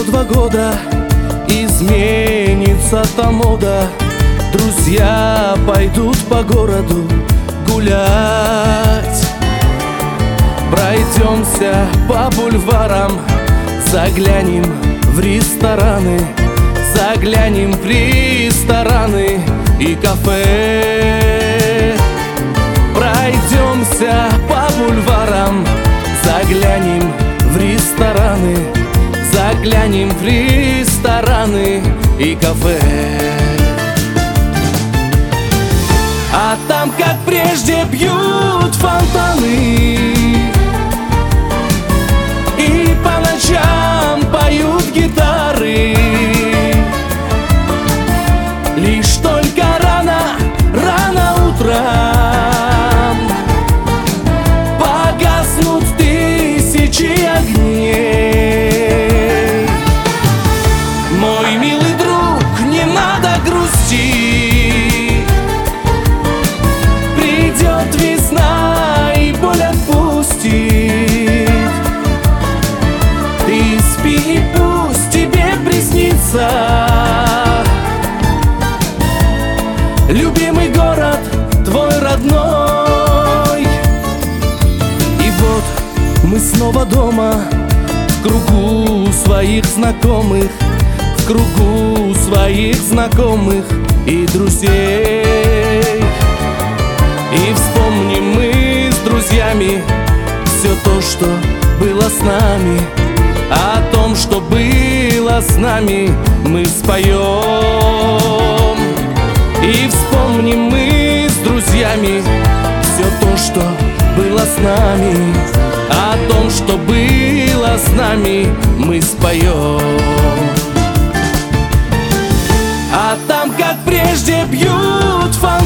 2 года изменится-то мода. Друзья пойдут по городу гулять. Пройдемся по бульварам, заглянем в рестораны, заглянем в рестораны и кафе. Пройдемся по бульварам, заглянем в рестораны, заглянем в рестораны и кафе. А там, как прежде, бьют фонтаны, и по ночам поют гитары. Лишь только рано, рано утром погаснут тысячи огней. Мой милый друг, не надо грустить, придет весна и боль отпустит. Ты спи, и пусть тебе приснится любимый город твой родной. И вот мы снова дома, в кругу своих знакомых, в кругу своих знакомых и друзей. И вспомним мы с друзьями все то, что было с нами. О том, что было с нами, мы споем. И вспомним мы с друзьями все то, что было с нами. О том, что было с нами, мы споем. А там, как прежде, бьют фонтаны,